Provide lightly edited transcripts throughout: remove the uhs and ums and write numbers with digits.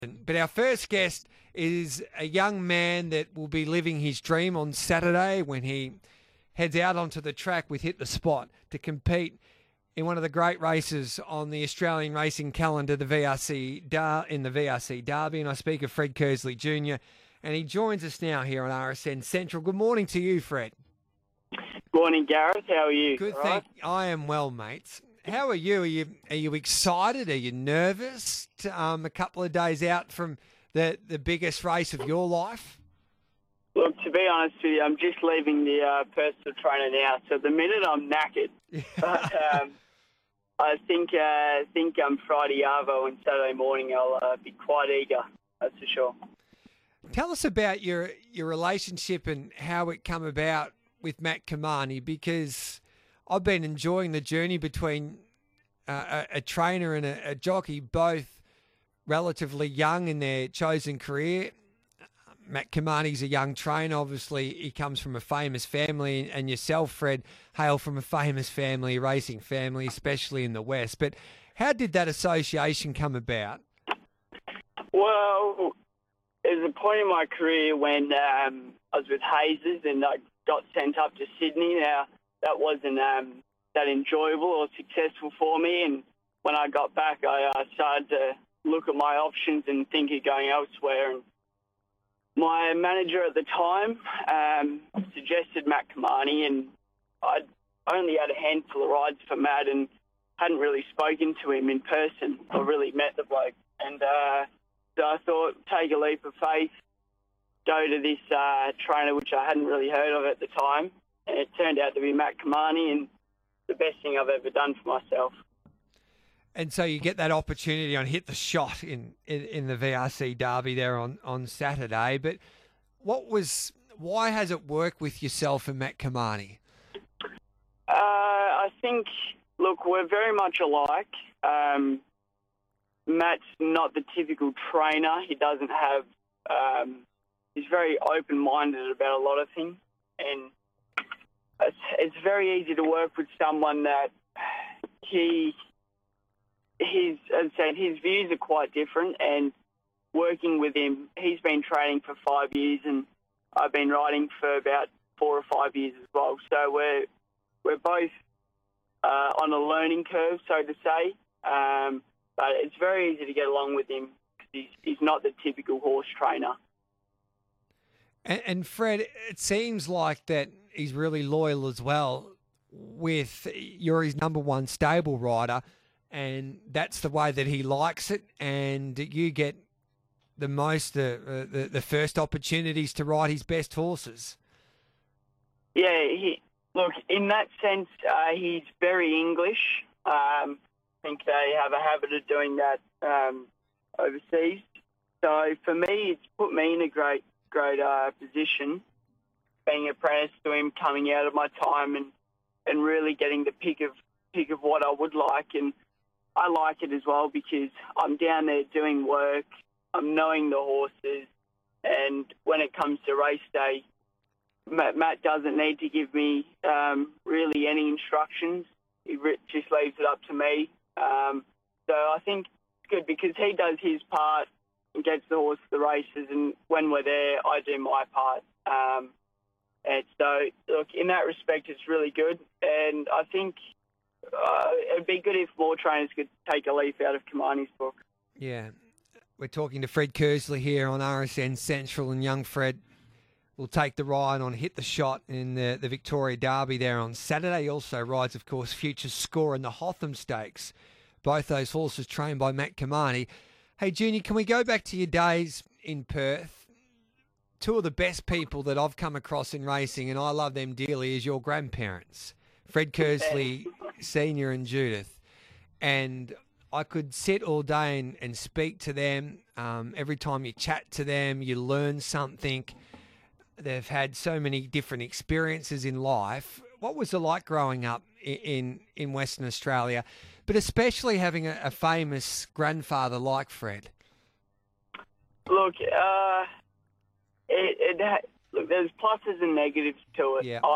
But our first guest is a young man that will be living his dream on Saturday when he heads out onto the track with Hit the Spot to compete in one of the great races on the Australian racing calendar, the in the VRC Derby. And I speak of Fred Kersley Jr. And he joins us now here on RSN Central. Good morning to you, Fred. Morning, Gareth. How are you? Good, All right? I am well, mates. How are you? Are you excited? Are you nervous? A couple of days out from the biggest race of your life? Look, to be honest with you, I'm just leaving the personal trainer now, so at the minute I'm knackered. But I think Friday Arvo and Saturday morning I'll be quite eager, that's for sure. Tell us about your relationship and how it come about with Matt Kimani, because I've been enjoying the journey between a trainer and a jockey, both relatively young in their chosen career. Matt Kimani's a young trainer. Obviously, he comes from a famous family, and yourself, Fred, hail from a famous family, racing family, especially in the West. But how did that association come about? Well, there's a point in my career when I was with Hazes and I got sent up to Sydney. Now, that wasn't that enjoyable or successful for me. And when I got back, I started to look at my options and think of going elsewhere. And my manager at the time suggested Matt Kimani, and I'd only had a handful of rides for Matt and hadn't really spoken to him in person or really met the bloke. And so I thought, take a leap of faith, go to this trainer, which I hadn't really heard of at the time. And it turned out to be Matt Kimani, and the best thing I've ever done for myself. And so you get that opportunity on Hit the Shot in the VRC Derby there on Saturday. But why has it worked with yourself and Matt Kimani? I think, look, we're very much alike. Matt's not the typical trainer. He doesn't have, he's very open-minded about a lot of things. And it's very easy to work with someone that as I said, his views are quite different, and working with him, he's been training for 5 years and I've been riding for about 4 or 5 years as well. So we're both on a learning curve, so to say, but it's very easy to get along with him because he's not the typical horse trainer. And Fred, it seems like that he's really loyal as well. You're his number one stable rider, and that's the way that he likes it. And you get the most, the first opportunities to ride his best horses. Yeah, look, in that sense, he's very English. I think they have a habit of doing that overseas. So for me, it's put me in a great position, being apprenticed to him, coming out of my time and really getting the pick of what I would like. And I like it as well because I'm down there doing work, I'm knowing the horses, and when it comes to race day, Matt doesn't need to give me really any instructions. He just leaves it up to me. So I think it's good because he does his part and gets the horse to the races, and when we're there, I do my part. And so, look, in that respect, it's really good. And I think it'd be good if more trainers could take a leaf out of Kimani's book. Yeah. We're talking to Fred Kersley here on RSN Central, and young Fred will take the ride on Hit the Shot in the Victoria Derby there on Saturday. He also rides, of course, Future Score in the Hotham Stakes. Both those horses trained by Matt Kimani. Hey, Junior, can we go back to your days in Perth? Two of the best people that I've come across in racing, and I love them dearly, is your grandparents, Fred Kersley Sr. and Judith. And I could sit all day and speak to them. Every time you chat to them, you learn something. They've had so many different experiences in life. What was it like growing up in Western Australia, but especially having a famous grandfather like Fred? Look, look, there's pluses and negatives to it. Yeah.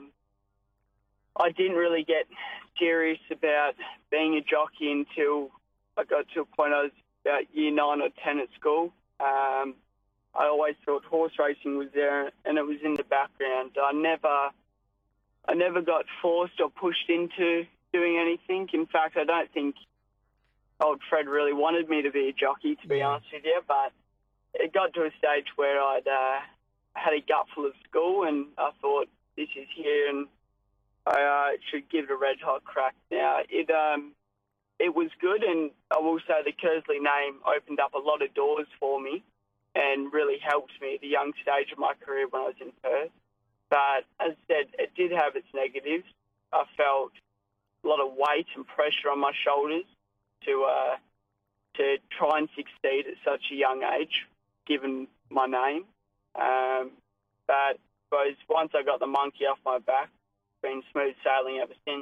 I didn't really get serious about being a jockey until I got to a point I was about year 9 or 10 at school. I always thought horse racing was there, and it was in the background. I never got forced or pushed into doing anything. In fact, I don't think old Fred really wanted me to be a jockey, to be honest with you. But it got to a stage where I'd had a gutful of school, and I thought, this is here, and I should give it a red-hot crack. Now, it was good, and I will say the Kersley name opened up a lot of doors for me and really helped me at the young stage of my career when I was in Perth. But as I said, it did have its negatives. I felt a lot of weight and pressure on my shoulders to try and succeed at such a young age, given my name. But I suppose once I got the monkey off my back, it's been smooth sailing ever since.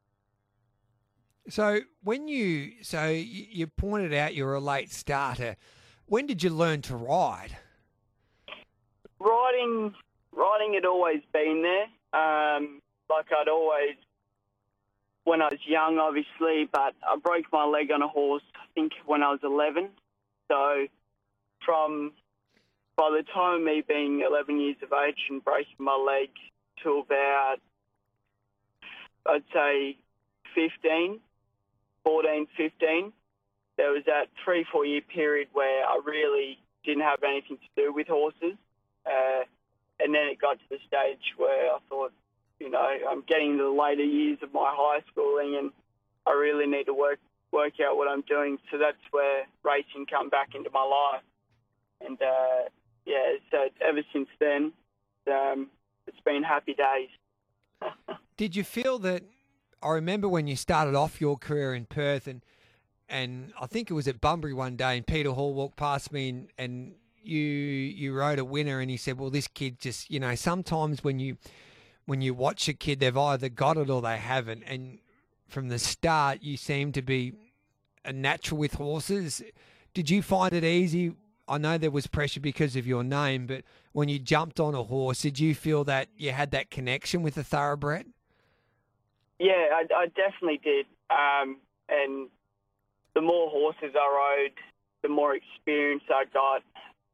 So you pointed out you were a late starter. When did you learn to ride? Riding had always been there. I'd always, when I was young, obviously, but I broke my leg on a horse, I think, when I was 11. So by the time of me being 11 years of age and breaking my leg to about, I'd say, 15, there was that 3-4 year period where I really didn't have anything to do with horses. And then it got to the stage where I thought, I'm getting to the later years of my high schooling and I really need to work out what I'm doing. So that's where racing come back into my life. And, so ever since then, it's been happy days. Did you feel that, I remember when you started off your career in Perth and I think it was at Bunbury one day and Peter Hall walked past me and you rode a winner and he said, well, this kid just, sometimes when you watch a kid, they've either got it or they haven't. And from the start, you seem to be a natural with horses. Did you find it easy? I know there was pressure because of your name, but when you jumped on a horse, did you feel that you had that connection with the thoroughbred? Yeah, I definitely did. And the more horses I rode, the more experience I got.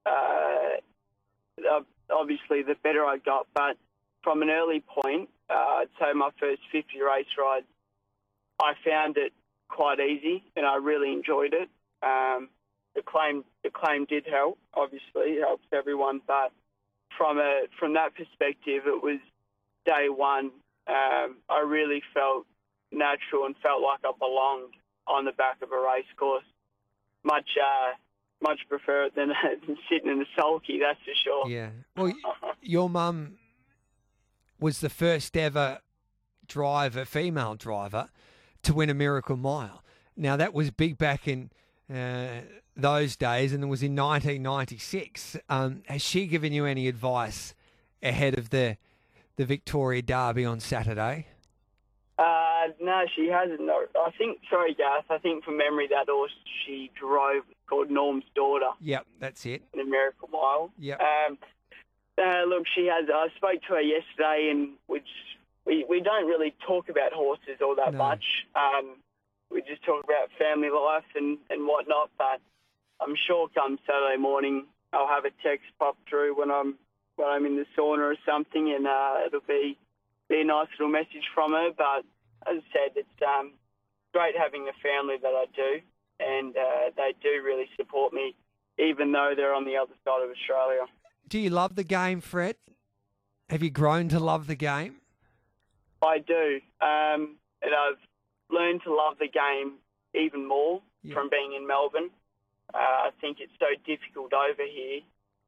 Obviously, the better I got. But from an early point, I'd say my first 50 race rides, I found it quite easy and I really enjoyed it. The claim did help, obviously, it helps everyone. But from that perspective, it was day one. I really felt natural and felt like I belonged on the back of a race course. Much prefer it than sitting in a sulky, that's for sure. Yeah. Well, your mum was the first ever female driver, to win a Miracle Mile. Now, that was big back in those days, and it was in 1996. Has she given you any advice ahead of the Victoria Derby on Saturday? No, she hasn't. No. Sorry, Garth, I think from memory that horse she drove was called Norm's Daughter. Yep, that's it. In the Miracle Mile. Yep. Look, she has. I spoke to her yesterday, and we don't really talk about horses all that much. We just talk about family life and whatnot. But I'm sure come Saturday morning, I'll have a text pop through when I'm in the sauna or something, and it'll be a nice little message from her. But as I said, it's great having a family that I do, and they do really support me, even though they're on the other side of Australia. Do you love the game, Fred? Have you grown to love the game? I do, and I've learned to love the game even more from being in Melbourne. I think it's so difficult over here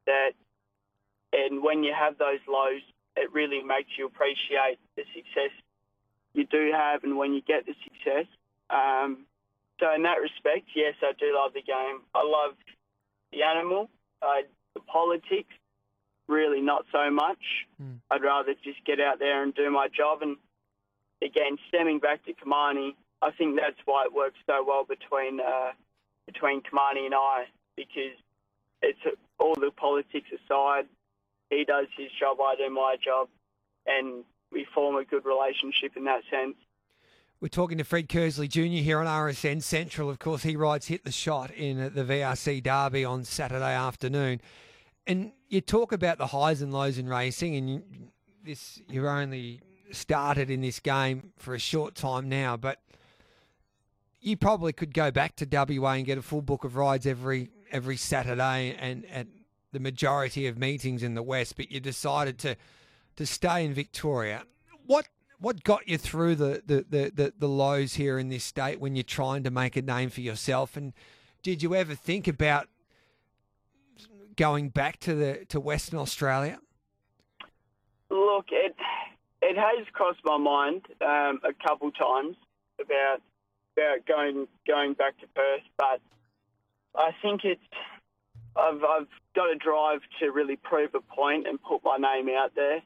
and when you have those lows, it really makes you appreciate the success you do have and when you get the success. So in that respect, yes, I do love the game. I love the animal, the politics, really not so much. I'd rather just get out there and do my job. And again, stemming back to Kimani, I think that's why it works so well between Kimani and I, because it's all the politics aside. He does his job, I do my job, and we form a good relationship in that sense. We're talking to Fred Kersley Jr. here on RSN Central. Of course, he rides Hit the Shot in the VRC Derby on Saturday afternoon. And you talk about the highs and lows in racing, and you've only started in this game for a short time now, but you probably could go back to WA and get a full book of rides every Saturday and at the majority of meetings in the West, but you decided to stay in Victoria. What got you through the lows here in this state when you're trying to make a name for yourself? And did you ever think about going back to Western Australia? Look, it has crossed my mind a couple times about going back to Perth, but I think I've got a drive to really prove a point and put my name out there.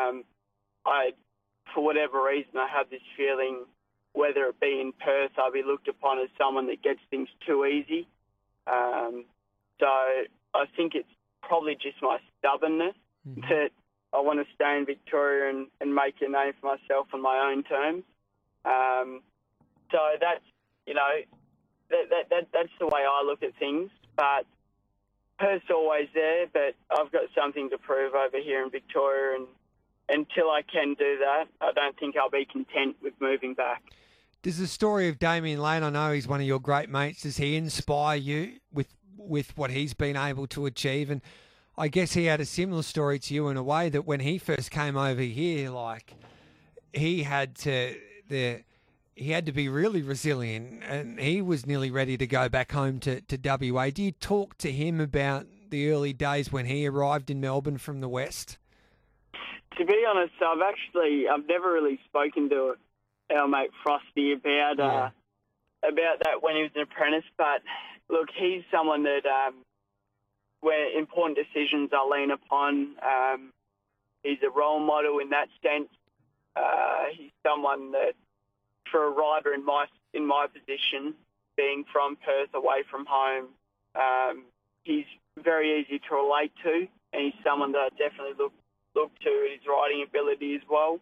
For whatever reason, I have this feeling, whether it be in Perth, I'll be looked upon as someone that gets things too easy. So I think it's probably just my stubbornness that I want to stay in Victoria and make a name for myself on my own terms. So that's, that's the way I look at things. But Perth's always there, but I've got something to prove over here in Victoria, and until I can do that, I don't think I'll be content with moving back. Does the story of Damien Lane, I know he's one of your great mates, does he inspire you with what he's been able to achieve? And I guess he had a similar story to you in a way that when he first came over here, like he had to be really resilient, and he was nearly ready to go back home to WA. Do you talk to him about the early days when he arrived in Melbourne from the West? To be honest, I've never really spoken to our mate Frosty about that when he was an apprentice. But look, he's someone that where important decisions I lean upon. He's a role model in that sense. He's someone that, for a rider in my position, being from Perth, away from home, he's very easy to relate to, and he's someone that I definitely look to his riding ability as well.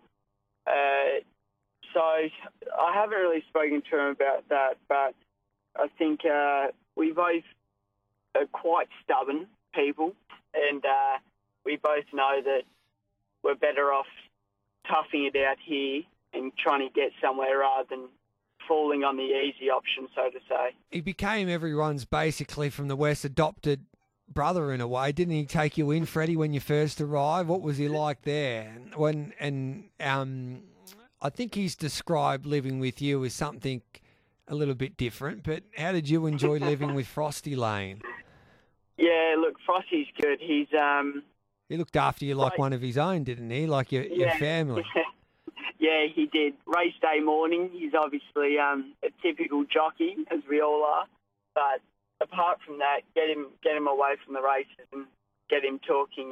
So I haven't really spoken to him about that, but I think we both are quite stubborn people, and we both know that we're better off toughing it out here and trying to get somewhere rather than falling on the easy option, so to say. He became everyone's, basically, from the West, adopted brother in a way. Didn't he take you in, Freddie, when you first arrived? What was he like there? I think he's described living with you as something a little bit different, but how did you enjoy living with Frosty Lane? Yeah, look, Frosty's good. He looked after you like one of his own, didn't he? Like your family. Yeah, he did. Race day morning, he's obviously a typical jockey, as we all are. But apart from that, get him away from the races and get him talking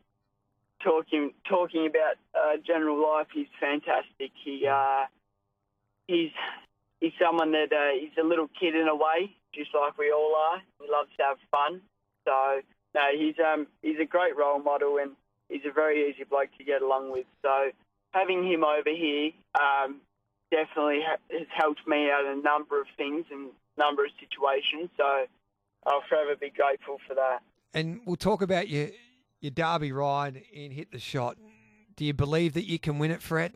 about general life. He's fantastic. He's someone that he's a little kid in a way, just like we all are. He loves to have fun. So no, he's a great role model, and he's a very easy bloke to get along with. So having him over here definitely has helped me out in a number of things and a number of situations. So I'll forever be grateful for that. And we'll talk about your Derby ride in Hit the Shot. Do you believe that you can win it, Fred?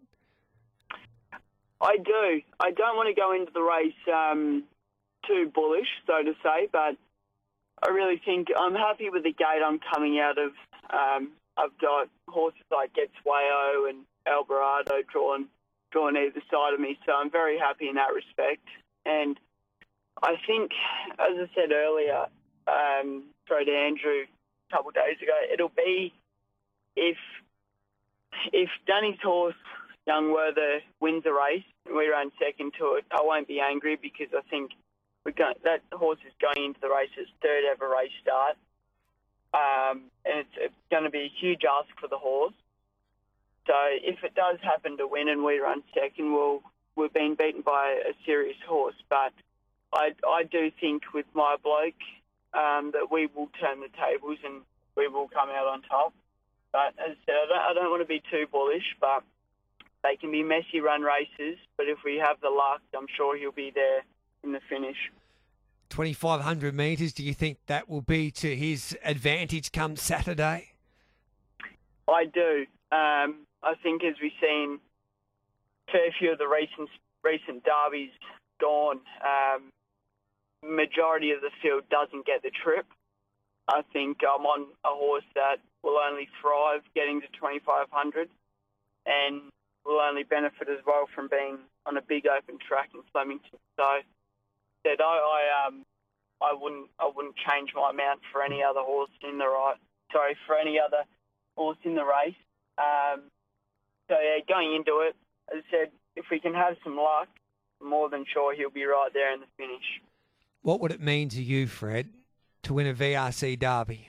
I do. I don't want to go into the race too bullish, so to say, but I really think I'm happy with the gate I'm coming out of. I've got horses like Get Swayo and Alvarado drawn either side of me, so I'm very happy in that respect. And I think, as I said earlier, to Andrew a couple of days ago, it'll be if Danny's horse, Young Werther, wins a race and we run second to it, I won't be angry, because I think that horse is going into the race its third ever race start. And it's going to be a huge ask for the horse. So if it does happen to win and we run second, we've been beaten by a serious horse. But I do think with my bloke that we will turn the tables and we will come out on top. But as I said, I don't want to be too bullish, but they can be messy run races, but if we have the luck, I'm sure he'll be there in the finish. 2,500 metres, do you think that will be to his advantage come Saturday? I do. I think as we've seen a fair few of the recent derbies gone, majority of the field doesn't get the trip. I think I'm on a horse that will only thrive getting to 2,500 and will only benefit as well from being on a big open track in Flemington. So that I wouldn't change my amount for any other horse in the race. So yeah, going into it, as I said, if we can have some luck, I'm more than sure he'll be right there in the finish. What would it mean to you, Fred, to win a VRC Derby?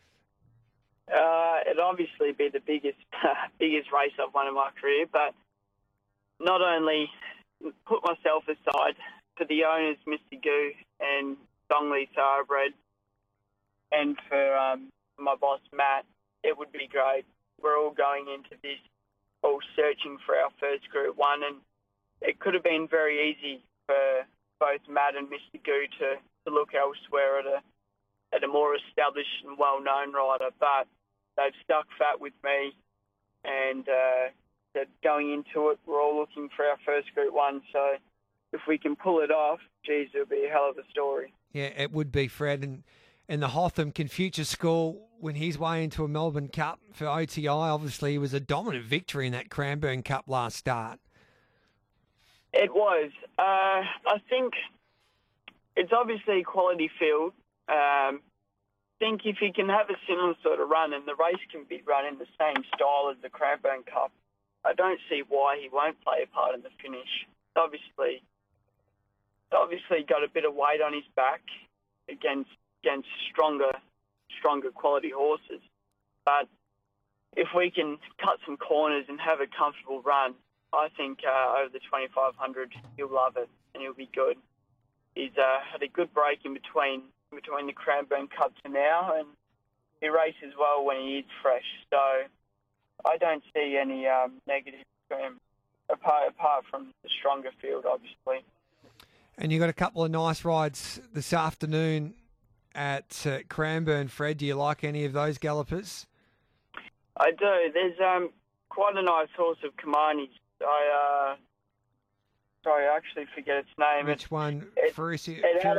It'd obviously be the biggest race I've won in my career, but not only put myself aside, for the owners, Mr. Goo and Dongley Thoroughbred, and for my boss, Matt, it would be great. We're all going into this all searching for our first Group 1, and it could have been very easy for both Matt and Mr. Goo to look elsewhere at a more established and well-known rider, but they've stuck fat with me, and that going into it, we're all looking for our first Group 1, so if we can pull it off, geez, it'll be a hell of a story. Yeah, it would be, Fred, and the Hotham can future school when he's way into a Melbourne Cup for OTI. Obviously, it was a dominant victory in that Cranbourne Cup last start. It was. I think it's obviously a quality field. I think if he can have a similar sort of run and the race can be run in the same style as the Cranbourne Cup, I don't see why he won't play a part in the finish. Obviously got a bit of weight on his back against stronger quality horses. But if we can cut some corners and have a comfortable run, I think over the 2,500 he'll love it and he'll be good. He's had a good break in between the Cranbourne Cup to now, and he races well when he is fresh. So I don't see any negatives for him apart from the stronger field, obviously. And you got a couple of nice rides this afternoon at Cranbourne, Fred. Do you like any of those gallopers? I do. There's quite a nice horse of Kamani's. I actually forget its name. Which one? Furioso?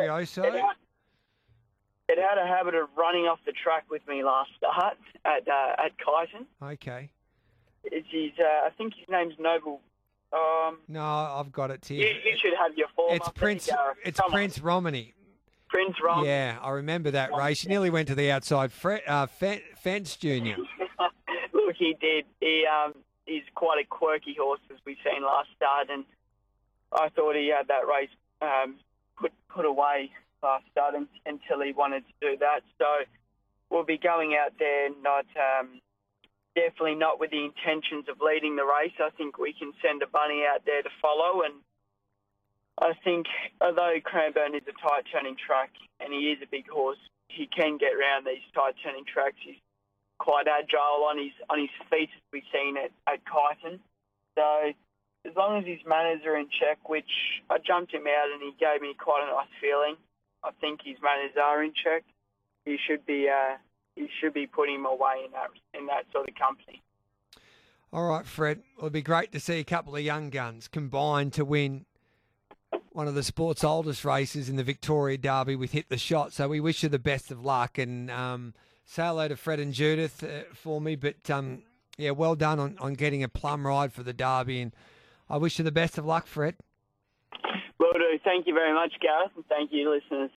It had a habit of running off the track with me last start at Kyneton. Okay. I think his name's Noble. No, I've got it here. You should have your form. It's Prince Romany. Prince Romany. Yeah, I remember that race. He nearly went to the outside fence, Junior. Look, he did. He's quite a quirky horse, as we've seen last start, and I thought he had that race put away last start until he wanted to do that. So we'll be going out there definitely not with the intentions of leading the race. I think we can send a bunny out there to follow, and I think although Cranbourne is a tight turning track and he is a big horse, he can get around these tight turning tracks. He's quite agile on his feet, as we've seen at Kyneton. So as long as his manners are in check, which I jumped him out and he gave me quite a nice feeling, I think his manners are in check. He should be putting him away in that sort of company. All right, Fred. Well, it'd be great to see a couple of young guns combine to win one of the sport's oldest races in the Victoria Derby with Hit the Shot. So we wish you the best of luck, and say hello to Fred and Judith for me. But yeah, well done on getting a plum ride for the Derby, and I wish you the best of luck, Fred. Will do. Thank you very much, Gareth, and thank you, listeners.